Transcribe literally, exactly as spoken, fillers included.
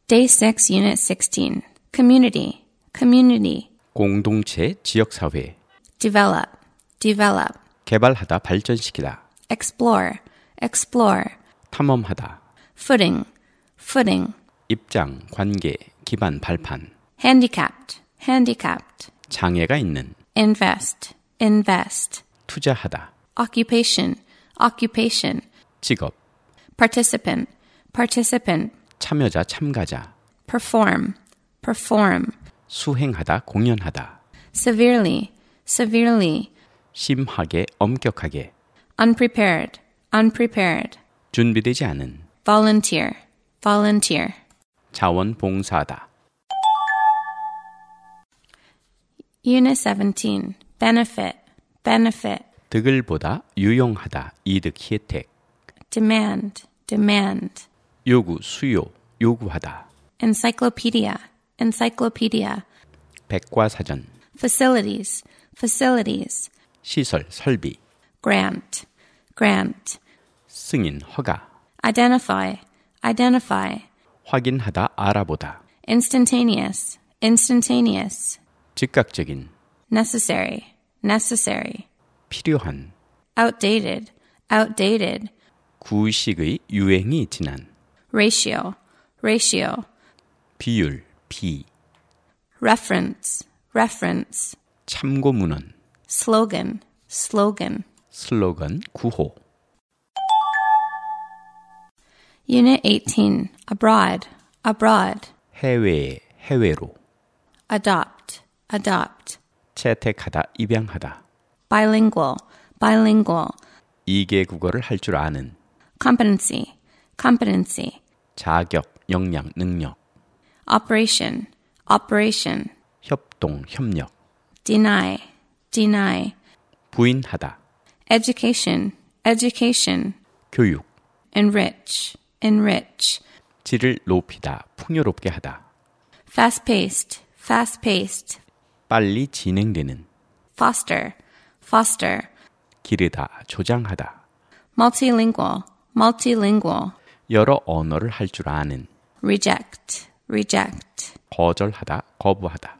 Day six, Unit sixteen. Community, community. 공동체, 지역사회. Develop, develop. 개발하다, 발전시키다. Explore, explore. 탐험하다. Footing, footing. 입장, 관계, 기반, 발판. Handicapped, handicapped. 장애가 있는. Invest, invest. 투자하다. Occupation, occupation. 직업. Participant, participant. 참여자, 참가자. Perform, perform. 수행하다, 공연하다. Severely, severely. 심하게, 엄격하게. Unprepared, unprepared. 준비되지 않은. Volunteer, volunteer. 자원봉사하다. Unit seventeen. Benefit, benefit. 득을 보다, 유용하다, 이득, 혜택. Demand, demand. 요구, 수요, 요구하다. Encyclopedia, encyclopedia. 백과사전. Facilities, facilities. 시설, 설비. Grant, grant. 승인, 허가. Identify, identify. 확인하다, 알아보다. Instantaneous, instantaneous. 즉각적인. Necessary, necessary. 필요한. Outdated, outdated. 구식의 유행이 지난. Ratio, ratio. 비율, 비. Reference, reference. 참고문헌. Slogan, slogan. 슬로건, 구호. Unit eighteen. Abroad, abroad. 해외, 해외로. Adopt, adopt. 채택하다, 입양하다. Bilingual, bilingual. 이개 국어를 할 줄 아는. Competency, competency. 자격, 역량, 능력. Operation, operation. 협동, 협력. Deny, deny. 부인하다. Education, education. 교육. Enrich, enrich. 질을 높이다, 풍요롭게 하다. Fast-paced, fast-paced. 빨리 진행되는. Foster, foster. 기르다, 조장하다. Multilingual, multilingual. 여러 언어를 할 줄 아는. Reject, reject. 거절하다, 거부하다.